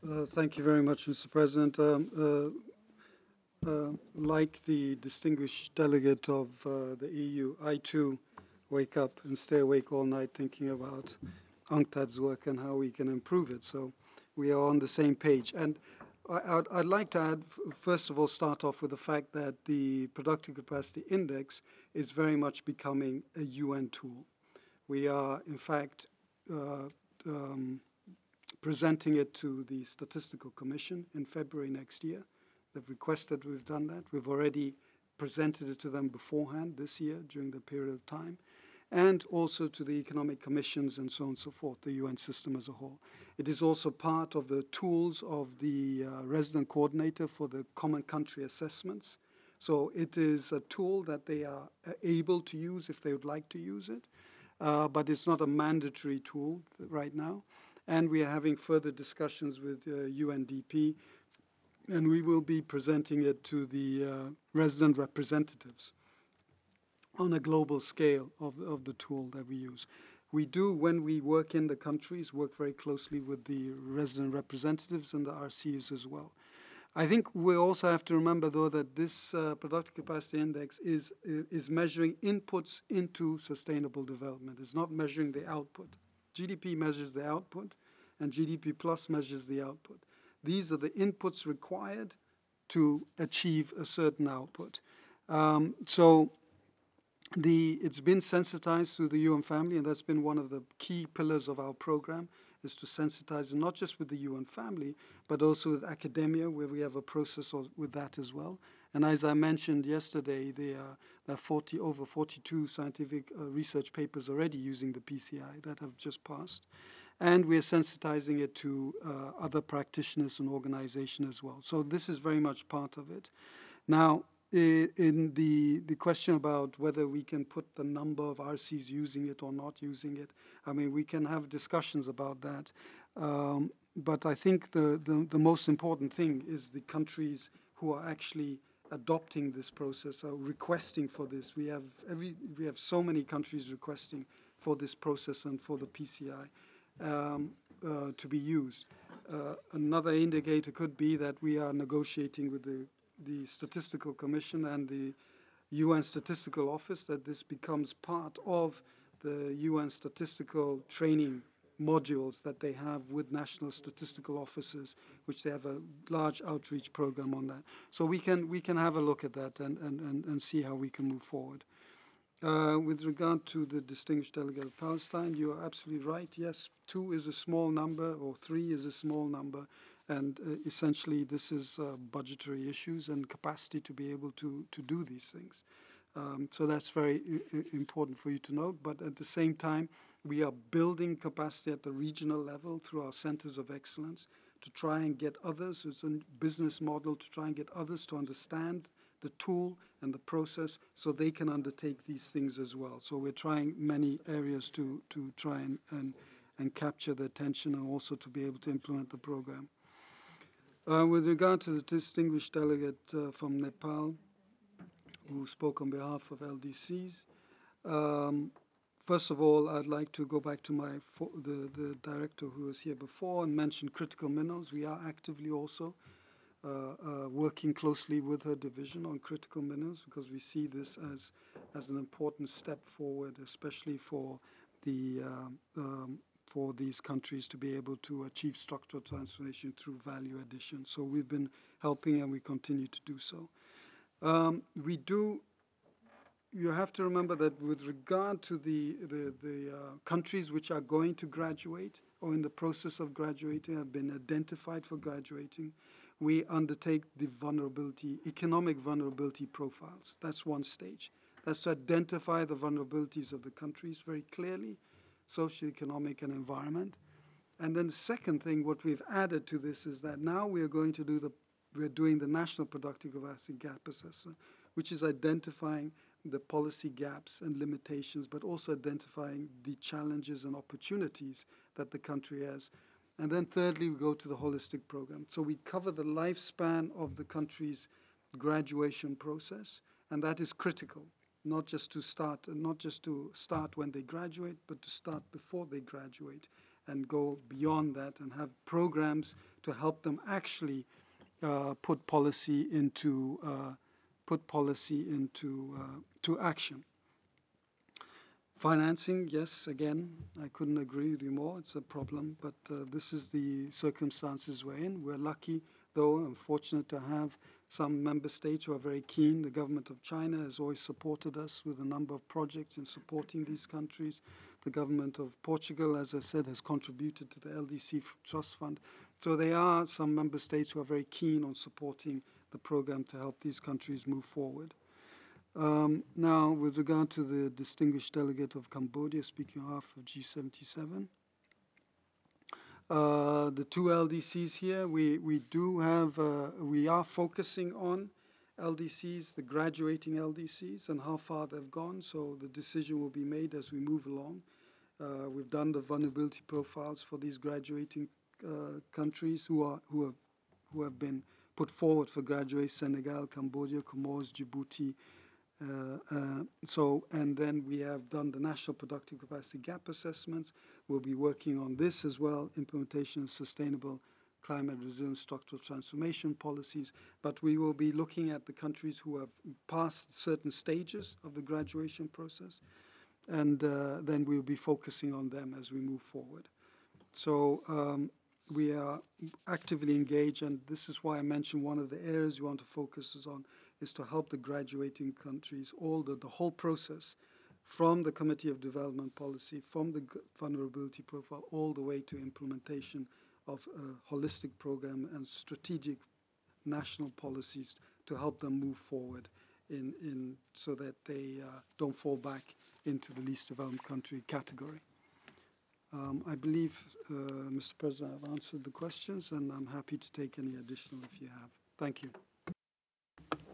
Thank you very much, Mr. President. Like the distinguished delegate of the EU, I too wake up and stay awake all night thinking about UNCTAD's work and how we can improve it. So we are on the same page. And I'd like to add, first of all, start off with the fact that the Productive Capacity Index is very much becoming a UN tool. We are, in fact, uh, um, presenting it to the Statistical Commission in February next year. They've requested we've done that. We've already presented it to them beforehand this year during the period of time, and also to the economic commissions and so on and so forth, the UN system as a whole. It is also part of the tools of the resident coordinator for the common country assessments. So it is a tool that they are able to use if they would like to use it, but it's not a mandatory tool right now. And we are having further discussions with UNDP, and we will be presenting it to the resident representatives on a global scale of the tool that we use. We do, when we work in the countries, work very closely with the resident representatives and the RCs as well. I think we also have to remember, though, that this productive capacity index is measuring inputs into sustainable development. It's not measuring the output. GDP measures the output, and GDP plus measures the output. These are the inputs required to achieve a certain output. So it's been sensitized through the UN family, and that's been one of the key pillars of our program, is to sensitize not just with the UN family, but also with academia, where we have a process with that as well. And as I mentioned yesterday, there are over 42 scientific research papers already using the PCI that have just passed. And we are sensitizing it to other practitioners and organizations as well. So this is very much part of it. Now, in the question about whether we can put the number of RCs using it or not using it, I mean, we can have discussions about that. But I think the most important thing is the countries who are actually adopting this process are requesting for this. We have so many countries requesting for this process and for the PCI to be used. Another indicator could be that we are negotiating with the Statistical Commission and the UN Statistical Office, that this becomes part of the UN statistical training modules that they have with national statistical officers, which they have a large outreach program on that. So we can have a look at that and see how we can move forward. With regard to the distinguished delegate of Palestine, you are absolutely right. Yes, 2 is a small number, or 3 is a small number, and essentially this is budgetary issues and capacity to be able to do these things. So that's very important for you to note. But at the same time, we are building capacity at the regional level through our centers of excellence to try and get others. It's a business model to try and get others to understand the tool and the process so they can undertake these things as well. So we're trying many areas to try and capture the attention and also to be able to implement the program. With regard to the distinguished delegate from Nepal, who spoke on behalf of LDCs, first of all, I'd like to go back to the director who was here before and mention critical minerals. We are actively also working closely with her division on critical minerals because we see this as an important step forward, especially for for these countries to be able to achieve structural transformation through value addition. So we've been helping and we continue to do so. We do. You have to remember that with regard to the countries which are going to graduate or in the process of graduating, have been identified for graduating, we undertake the economic vulnerability profiles. That's one stage. That's to identify the vulnerabilities of the countries very clearly, socioeconomic and environment. And then the second thing, what we've added to this is that now we're doing the National Productive Capacity Gap Assessment, which is identifying the policy gaps and limitations, but also identifying the challenges and opportunities that the country has. And then thirdly, we go to the holistic program. So we cover the lifespan of the country's graduation process, and that is critical, not just to start when they graduate, but to start before they graduate and go beyond that and have programs to help them actually put policy into to action. Financing, yes, again, I couldn't agree with you more. It's a problem, but this is the circumstances we're in. We're lucky, though, and fortunate to have some member states who are very keen. The government of China has always supported us with a number of projects in supporting these countries. The government of Portugal, as I said, has contributed to the LDC Trust Fund. So there are some member states who are very keen on supporting the program to help these countries move forward. Now, with regard to the distinguished delegate of Cambodia speaking on behalf of G77, the two LDCs here, we are focusing on LDCs, the graduating LDCs, and how far they've gone. So the decision will be made as we move along. We've done the vulnerability profiles for these graduating countries who have been put forward for graduate: Senegal, Cambodia, Comoros, Djibouti. And then we have done the national productive capacity gap assessments. We'll be working on this as well, implementation of sustainable climate resilient structural transformation policies. But we will be looking at the countries who have passed certain stages of the graduation process, and then we'll be focusing on them as we move forward. So we are actively engaged, and this is why I mentioned one of the areas we want to focus on is to help the graduating countries, the whole process, from the Committee of Development Policy, from the vulnerability profile, all the way to implementation of a holistic program and strategic national policies to help them move forward so that they don't fall back into the least developed country category. I believe, Mr. President, I've answered the questions, and I'm happy to take any additional if you have. Thank you.